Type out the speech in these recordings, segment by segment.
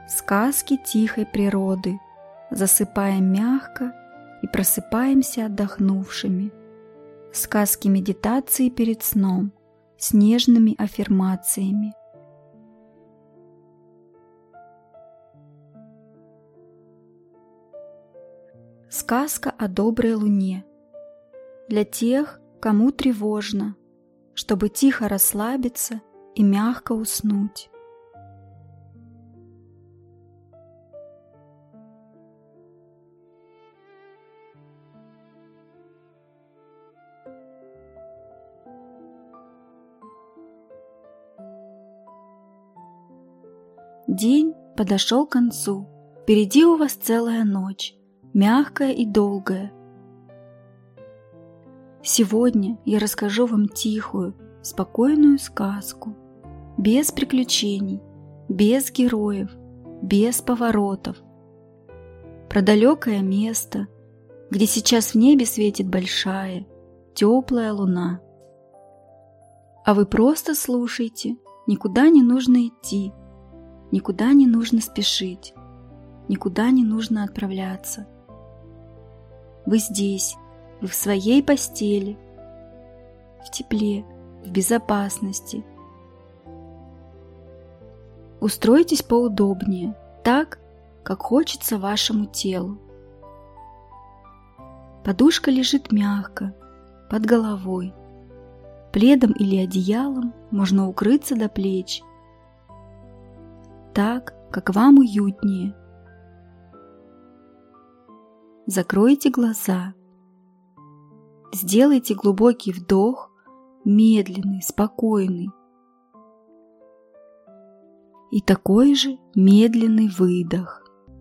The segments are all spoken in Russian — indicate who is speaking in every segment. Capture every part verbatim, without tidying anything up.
Speaker 1: сказки тихой природы, засыпаем мягко и просыпаемся отдохнувшими. Сказки медитации перед сном с нежными аффирмациями. Сказка о доброй луне. Для тех, кому тревожно, чтобы тихо расслабиться и мягко уснуть. День подошел к концу. Впереди у вас целая ночь, мягкая и долгая. Сегодня я расскажу вам тихую, спокойную сказку, без приключений, без героев, без поворотов, про далекое место, где сейчас в небе светит большая, теплая луна. А вы просто слушайте, никуда не нужно идти, никуда не нужно спешить, никуда не нужно отправляться. Вы здесь, вы в своей постели, в тепле, в безопасности. Устройтесь поудобнее, так, как хочется вашему телу. Подушка лежит мягко, под головой. Пледом или одеялом можно укрыться до плеч, так, как вам уютнее. Закройте глаза. Сделайте глубокий вдох, медленный, спокойный. И такой же медленный выдох.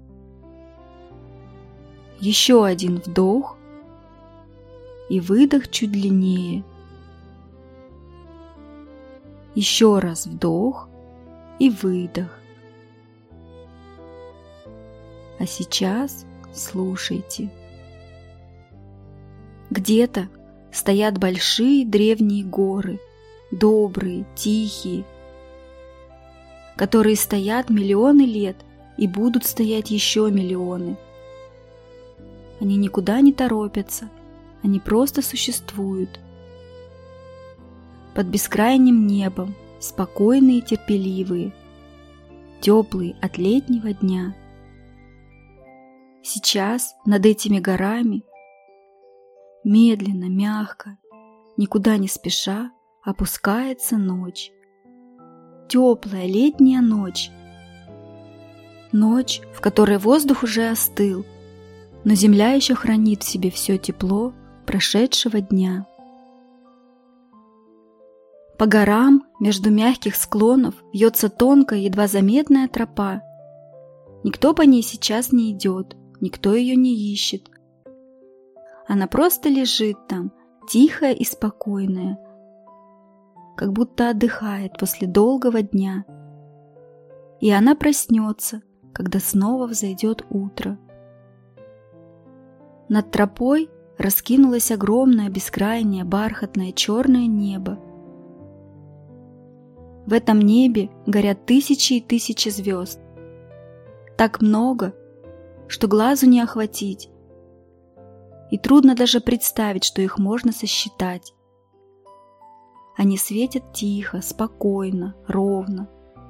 Speaker 1: Еще один вдох и выдох чуть длиннее. Еще раз вдох и выдох. А сейчас слушайте. Где-то стоят большие древние горы, добрые, тихие, которые стоят миллионы лет и будут стоять еще миллионы. Они никуда не торопятся, они просто существуют. Под бескрайним небом, спокойные и терпеливые, теплые от летнего дня. Сейчас над этими горами медленно, мягко, никуда не спеша опускается ночь. Теплая летняя ночь. Ночь, в которой воздух уже остыл, но земля еще хранит в себе все тепло прошедшего дня. По горам между мягких склонов вьется тонкая, едва заметная тропа. Никто по ней сейчас не идет, никто ее не ищет. Она просто лежит там, тихая и спокойная, как будто отдыхает после долгого дня. И она проснется, когда снова взойдет утро. Над тропой раскинулось огромное, бескрайнее, бархатное, черное небо. В этом небе горят тысячи и тысячи звезд. Так много, что глазу не охватить, и трудно даже представить, что их можно сосчитать. Они светят тихо, спокойно, ровно.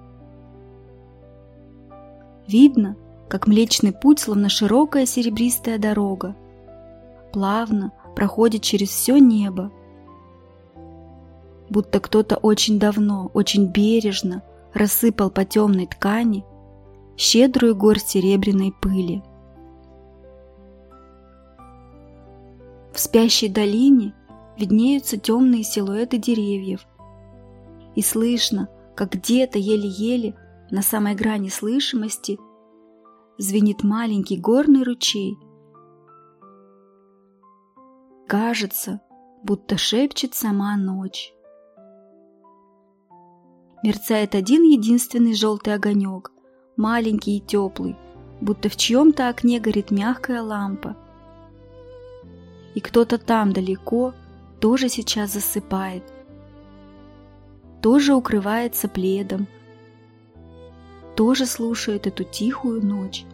Speaker 1: Видно, как Млечный Путь, словно широкая серебристая дорога, плавно проходит через все небо, будто кто-то очень давно, очень бережно рассыпал по темной ткани щедрую горсть серебряной пыли. В спящей долине виднеются темные силуэты деревьев, и слышно, как где-то еле-еле на самой грани слышимости звенит маленький горный ручей. Кажется, будто шепчет сама ночь. Мерцает один единственный желтый огонек, маленький и теплый, будто в чьем-то окне горит мягкая лампа. И кто-то там далеко тоже сейчас засыпает, тоже укрывается пледом, тоже слушает эту тихую ночь.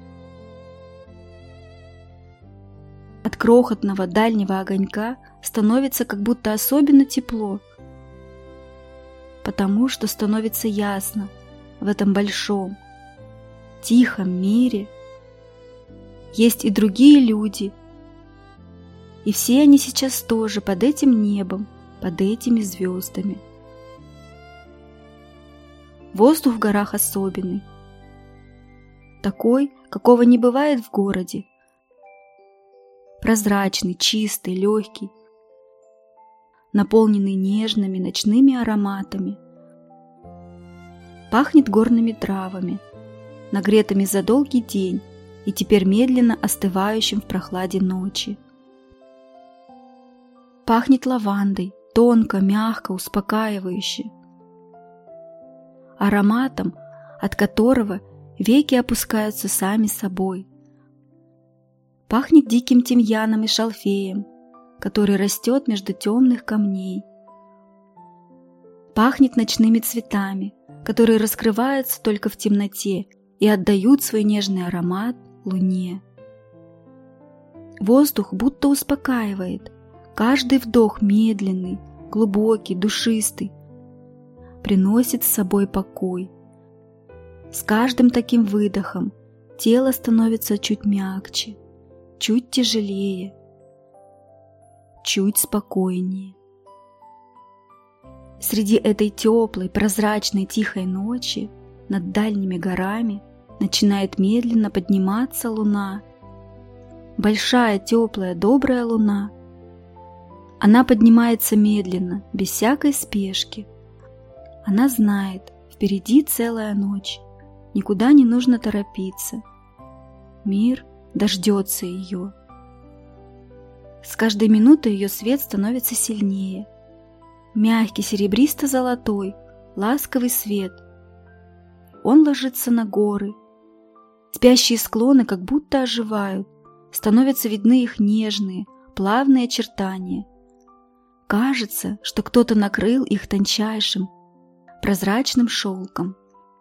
Speaker 1: От крохотного дальнего огонька становится как будто особенно тепло, потому что становится ясно, в этом большом, тихом мире есть и другие люди, и все они сейчас тоже под этим небом, под этими звездами. Воздух в горах особенный, такой, какого не бывает в городе. Прозрачный, чистый, легкий, наполненный нежными ночными ароматами. Пахнет горными травами, нагретыми за долгий день и теперь медленно остывающим в прохладе ночи. Пахнет лавандой, тонко, мягко, успокаивающе. Ароматом, от которого веки опускаются сами собой. Пахнет диким тимьяном и шалфеем, который растет между темных камней. Пахнет ночными цветами, которые раскрываются только в темноте и отдают свой нежный аромат луне. Воздух будто успокаивает, каждый вдох медленный, глубокий, душистый, приносит с собой покой. С каждым таким выдохом тело становится чуть мягче, чуть тяжелее, чуть спокойнее. Среди этой теплой, прозрачной, тихой ночи над дальними горами начинает медленно подниматься луна. Большая, теплая, добрая луна. Она поднимается медленно, без всякой спешки. Она знает, впереди целая ночь, никуда не нужно торопиться. Мир дождется ее. С каждой минутой ее свет становится сильнее. Мягкий, серебристо-золотой, ласковый свет. Он ложится на горы. Спящие склоны как будто оживают, становятся видны их нежные, плавные очертания. Кажется, что кто-то накрыл их тончайшим, прозрачным шелком.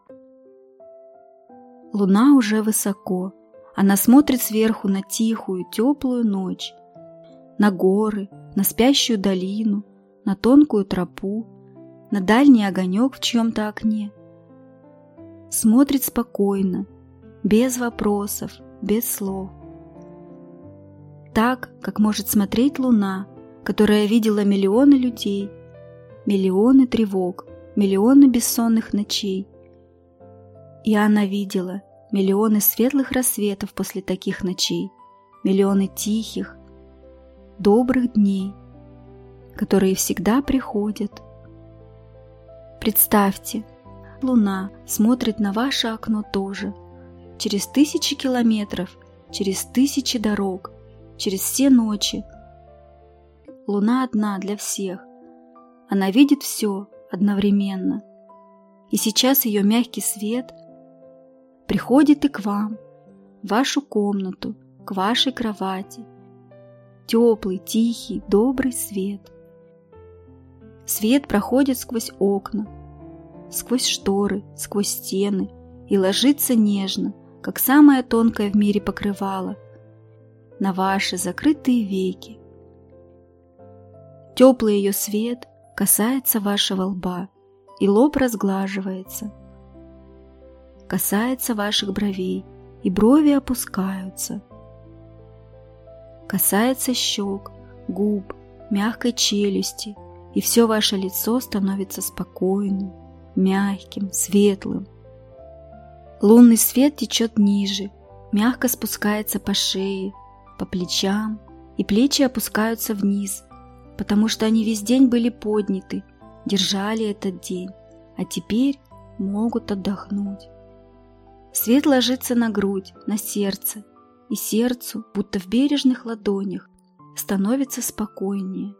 Speaker 1: Луна уже высоко. Она смотрит сверху на тихую, теплую ночь, на горы, на спящую долину, на тонкую тропу, на дальний огонек в чьем-то окне. Смотрит спокойно, без вопросов, без слов. Так, как может смотреть луна, которая видела миллионы людей, миллионы тревог, миллионы бессонных ночей. И она видела миллионы светлых рассветов после таких ночей, миллионы тихих, добрых дней, которые всегда приходят. Представьте, луна смотрит на ваше окно тоже, через тысячи километров, через тысячи дорог, через все ночи. Луна одна для всех. Она видит все одновременно. И сейчас ее мягкий свет приходит и к вам, в вашу комнату, к вашей кровати. Теплый, тихий, добрый свет. Свет проходит сквозь окна, сквозь шторы, сквозь стены и ложится нежно, как самое тонкое в мире покрывало, на ваши закрытые веки. Теплый ее свет касается вашего лба, и лоб разглаживается. Касается ваших бровей, и брови опускаются. Касается щек, губ, мягкой челюсти, и все ваше лицо становится спокойным, мягким, светлым. Лунный свет течет ниже, мягко спускается по шее, по плечам, и плечи опускаются вниз, потому что они весь день были подняты, держали этот день, а теперь могут отдохнуть. Свет ложится на грудь, на сердце, и сердцу, будто в бережных ладонях, становится спокойнее.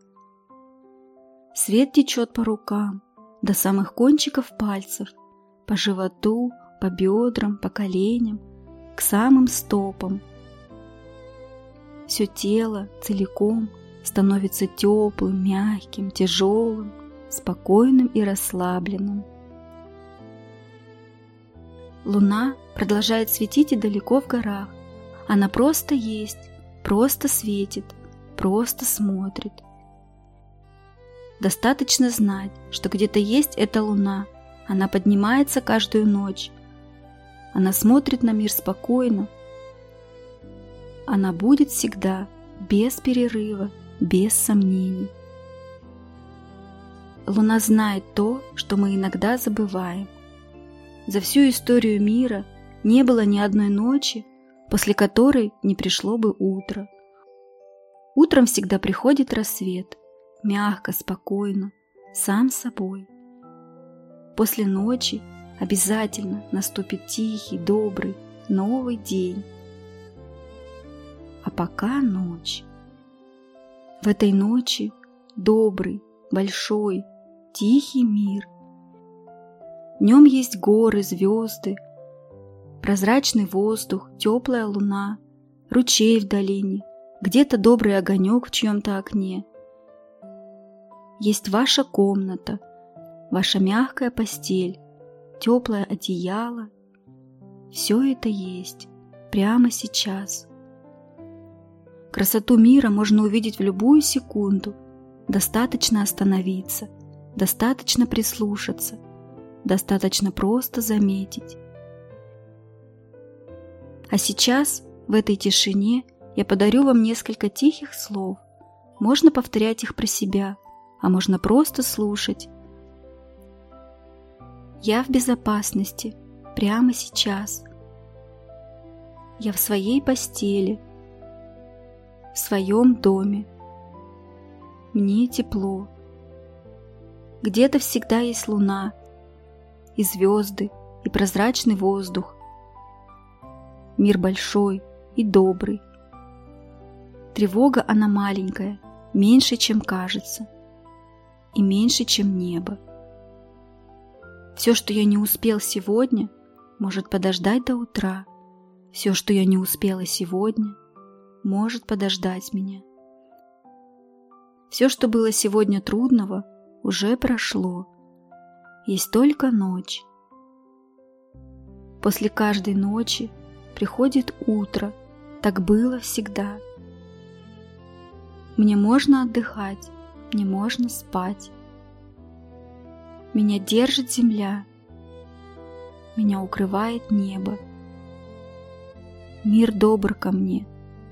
Speaker 1: Свет течет по рукам, до самых кончиков пальцев, по животу, по бедрам, по коленям, к самым стопам. Все тело целиком становится теплым, мягким, тяжелым, спокойным и расслабленным. Луна продолжает светить и далеко в горах. Она просто есть, просто светит, просто смотрит. Достаточно знать, что где-то есть эта луна. Она поднимается каждую ночь. Она смотрит на мир спокойно. Она будет всегда, без перерыва, без сомнений. Луна знает то, что мы иногда забываем. За всю историю мира не было ни одной ночи, после которой не пришло бы утро. Утром всегда приходит рассвет, мягко, спокойно, сам собой. После ночи обязательно наступит тихий, добрый, новый день. А пока ночь. В этой ночи добрый, большой, тихий мир. В нем есть горы, звезды, прозрачный воздух, теплая луна, ручей в долине, где-то добрый огонек в чьем-то окне. Есть ваша комната, ваша мягкая постель, теплое одеяло. Все это есть прямо сейчас. Красоту мира можно увидеть в любую секунду. Достаточно остановиться, достаточно прислушаться, достаточно просто заметить. А сейчас, в этой тишине, я подарю вам несколько тихих слов. Можно повторять их про себя, а можно просто слушать. Я в безопасности, прямо сейчас. Я в своей постели, в своем доме. Мне тепло. Где-то всегда есть луна, и звезды, и прозрачный воздух. Мир большой и добрый. Тревога она маленькая, меньше, чем кажется, и меньше, чем небо. Все, что я не успел сегодня, может подождать до утра. Все, что я не успела сегодня, может подождать меня. Все, что было сегодня трудного, уже прошло. Есть только ночь. После каждой ночи приходит утро. Так было всегда. Мне можно отдыхать, мне можно спать. Меня держит земля. Меня укрывает небо. Мир добр ко мне.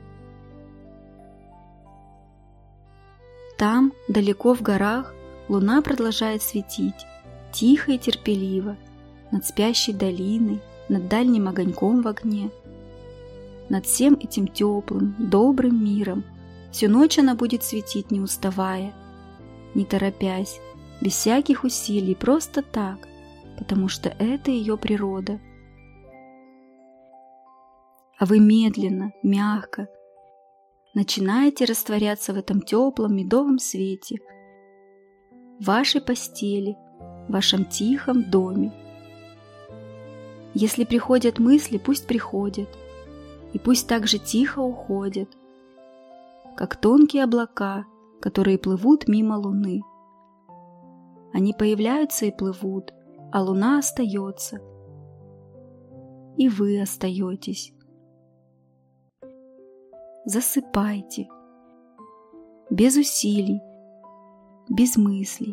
Speaker 1: Там, далеко в горах, луна продолжает светить, тихо и терпеливо, над спящей долиной, над дальним огоньком в огне. Над всем этим теплым, добрым миром всю ночь она будет светить, не уставая, не торопясь, без всяких усилий, просто так, потому что это ее природа. А вы медленно, мягко начинаете растворяться в этом теплом медовом свете, в вашей постели, в вашем тихом доме. Если приходят мысли, пусть приходят, и пусть так же тихо уходят, как тонкие облака, которые плывут мимо луны. Они появляются и плывут, а луна остается, и вы остаетесь. Засыпайте, без усилий, без мыслей.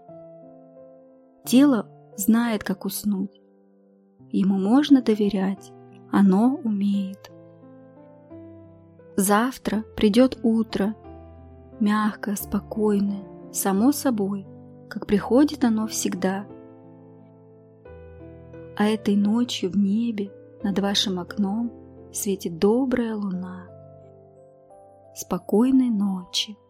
Speaker 1: Тело знает, как уснуть. Ему можно доверять, оно умеет. Завтра придет утро, мягкое, спокойное, само собой, как приходит оно всегда. А этой ночью в небе над вашим окном светит добрая луна. Спокойной ночи.